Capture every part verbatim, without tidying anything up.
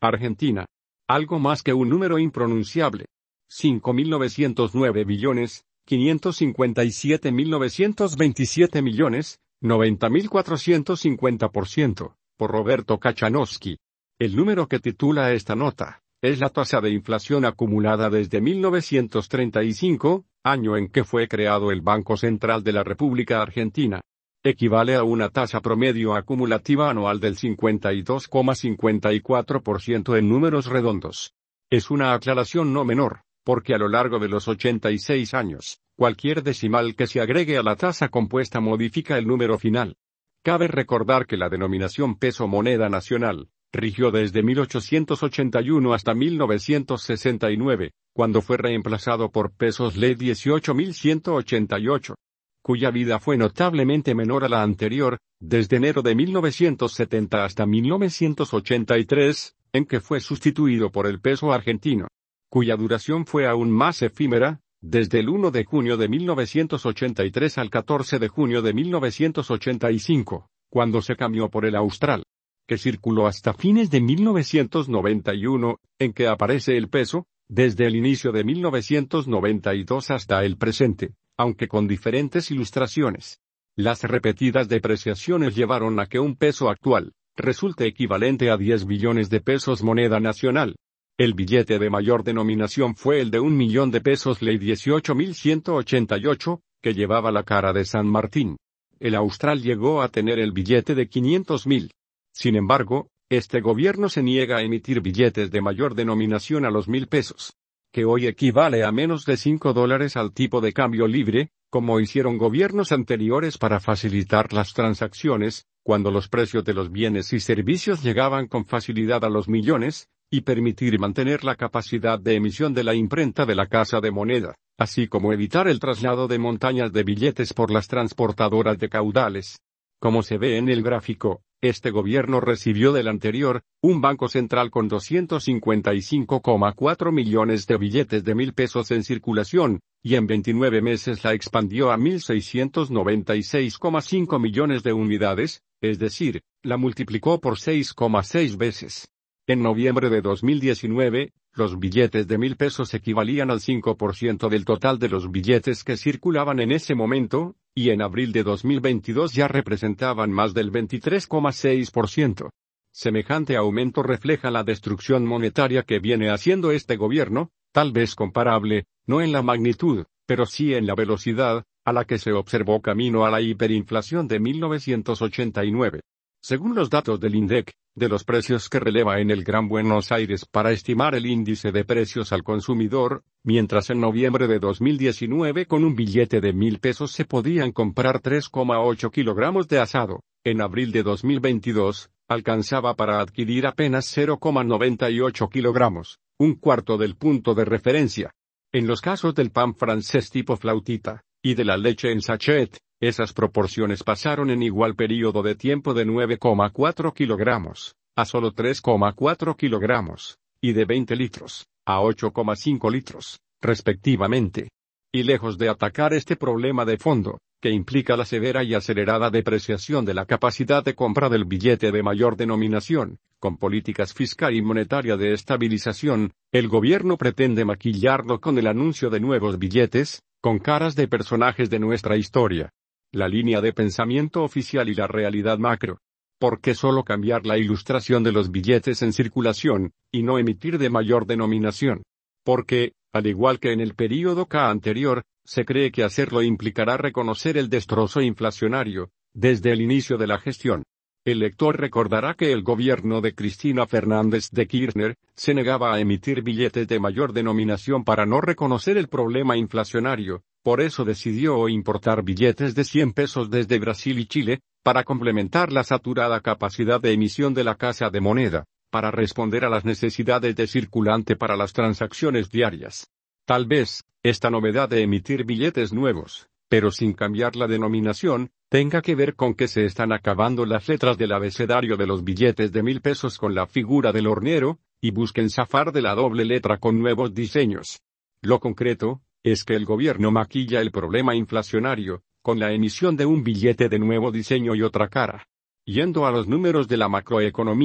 Argentina. Algo más que un número impronunciable. cinco mil novecientos nueve billones, quinientos cincuenta y siete mil novecientos veintisiete millones, noventa mil cuatrocientos cincuenta por ciento, por Roberto Kachanowski. El número que titula esta nota es la tasa de inflación acumulada desde mil novecientos treinta y cinco, año en que fue creado el Banco Central de la República Argentina. Equivale a una tasa promedio acumulativa anual del cincuenta y dos coma cincuenta y cuatro por ciento en números redondos. Es una aclaración no menor, porque a lo largo de los ochenta y seis años, cualquier decimal que se agregue a la tasa compuesta modifica el número final. Cabe recordar que la denominación peso moneda nacional rigió desde mil ochocientos ochenta y uno hasta mil novecientos sesenta y nueve, cuando fue reemplazado por pesos ley dieciocho mil ciento ochenta y ocho, cuya vida fue notablemente menor a la anterior, desde enero de mil novecientos setenta hasta mil novecientos ochenta y tres, en que fue sustituido por el peso argentino, cuya duración fue aún más efímera, desde el uno de junio de mil novecientos ochenta y tres al catorce de junio de mil novecientos ochenta y cinco, cuando se cambió por el austral, que circuló hasta fines de mil novecientos noventa y uno, en que aparece el peso, desde el inicio de mil novecientos noventa y dos hasta el presente, aunque con diferentes ilustraciones. Las repetidas depreciaciones llevaron a que un peso actual resulte equivalente a diez billones de pesos moneda nacional. El billete de mayor denominación fue el de un millón de pesos ley dieciocho mil ciento ochenta y ocho, que llevaba la cara de San Martín. El austral llegó a tener el billete de quinientos mil. Sin embargo, este gobierno se niega a emitir billetes de mayor denominación a los mil pesos, que hoy equivale a menos de cinco dólares al tipo de cambio libre, como hicieron gobiernos anteriores para facilitar las transacciones, cuando los precios de los bienes y servicios llegaban con facilidad a los millones, y permitir mantener la capacidad de emisión de la imprenta de la Casa de Moneda, así como evitar el traslado de montañas de billetes por las transportadoras de caudales. Como se ve en el gráfico, este gobierno recibió del anterior, un banco central con doscientos cincuenta y cinco coma cuatro millones de billetes de mil pesos en circulación, y en veintinueve meses la expandió a mil seiscientos noventa y seis coma cinco millones de unidades, es decir, la multiplicó por seis coma seis veces. En noviembre de dos mil diecinueve, los billetes de mil pesos equivalían al cinco por ciento del total de los billetes que circulaban en ese momento, y en abril de dos mil veintidós ya representaban más del veintitrés coma seis por ciento. Semejante aumento refleja la destrucción monetaria que viene haciendo este gobierno, tal vez comparable, no en la magnitud, pero sí en la velocidad, a la que se observó camino a la hiperinflación de mil novecientos ochenta y nueve. Según los datos del INDEC, de los precios que releva en el Gran Buenos Aires para estimar el índice de precios al consumidor, mientras en noviembre de dos mil diecinueve con un billete de mil pesos se podían comprar tres coma ocho kilogramos de asado, en abril de dos mil veintidós, alcanzaba para adquirir apenas cero coma noventa y ocho kilogramos, un cuarto del punto de referencia. En los casos del pan francés tipo flautita, y de la leche en sachet, esas proporciones pasaron en igual periodo de tiempo de nueve coma cuatro kilogramos, a solo tres coma cuatro kilogramos, y de veinte litros, a ocho coma cinco litros, respectivamente. Y lejos de atacar este problema de fondo, que implica la severa y acelerada depreciación de la capacidad de compra del billete de mayor denominación, con políticas fiscal y monetaria de estabilización, el gobierno pretende maquillarlo con el anuncio de nuevos billetes, con caras de personajes de nuestra historia. La línea de pensamiento oficial y la realidad macro. ¿Por qué solo cambiar la ilustración de los billetes en circulación, y no emitir de mayor denominación? Porque, al igual que en el período K anterior, se cree que hacerlo implicará reconocer el destrozo inflacionario, desde el inicio de la gestión. El lector recordará que el gobierno de Cristina Fernández de Kirchner se negaba a emitir billetes de mayor denominación para no reconocer el problema inflacionario. Por eso decidió importar billetes de cien pesos desde Brasil y Chile, para complementar la saturada capacidad de emisión de la Casa de Moneda, para responder a las necesidades de circulante para las transacciones diarias. Tal vez, esta novedad de emitir billetes nuevos, pero sin cambiar la denominación, tenga que ver con que se están acabando las letras del abecedario de los billetes de mil pesos con la figura del hornero, y busquen zafar de la doble letra con nuevos diseños. Lo concreto, es que el gobierno maquilla el problema inflacionario, con la emisión de un billete de nuevo diseño y otra cara. Yendo a los números de la macroeconomía,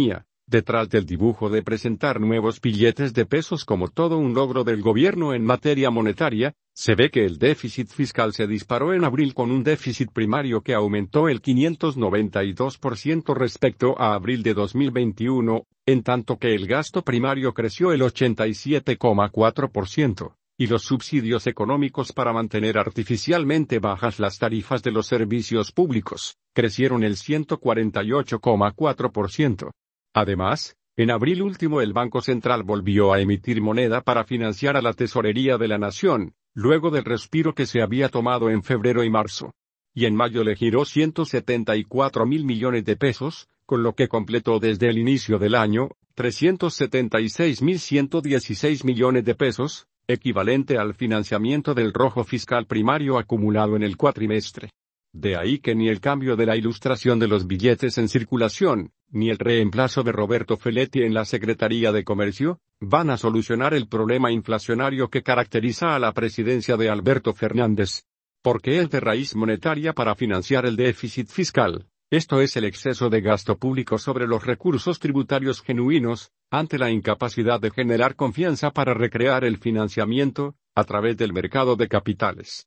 Detrás del dibujo de presentar nuevos billetes de pesos como todo un logro del gobierno en materia monetaria, se ve que el déficit fiscal se disparó en abril con un déficit primario que aumentó el quinientos noventa y dos por ciento respecto a abril de dos mil veintiuno, en tanto que el gasto primario creció el ochenta y siete coma cuatro por ciento, y los subsidios económicos para mantener artificialmente bajas las tarifas de los servicios públicos, crecieron el ciento cuarenta y ocho coma cuatro por ciento. Además, en abril último el Banco Central volvió a emitir moneda para financiar a la Tesorería de la Nación, luego del respiro que se había tomado en febrero y marzo. Y en mayo le giró ciento setenta y cuatro mil millones de pesos, con lo que completó desde el inicio del año, trescientos setenta y seis mil ciento dieciséis millones de pesos, equivalente al financiamiento del rojo fiscal primario acumulado en el cuatrimestre. De ahí que ni el cambio de la ilustración de los billetes en circulación, ni el reemplazo de Roberto Feletti en la Secretaría de Comercio, van a solucionar el problema inflacionario que caracteriza a la presidencia de Alberto Fernández. Porque es de raíz monetaria para financiar el déficit fiscal, esto es el exceso de gasto público sobre los recursos tributarios genuinos, ante la incapacidad de generar confianza para recrear el financiamiento, a través del mercado de capitales.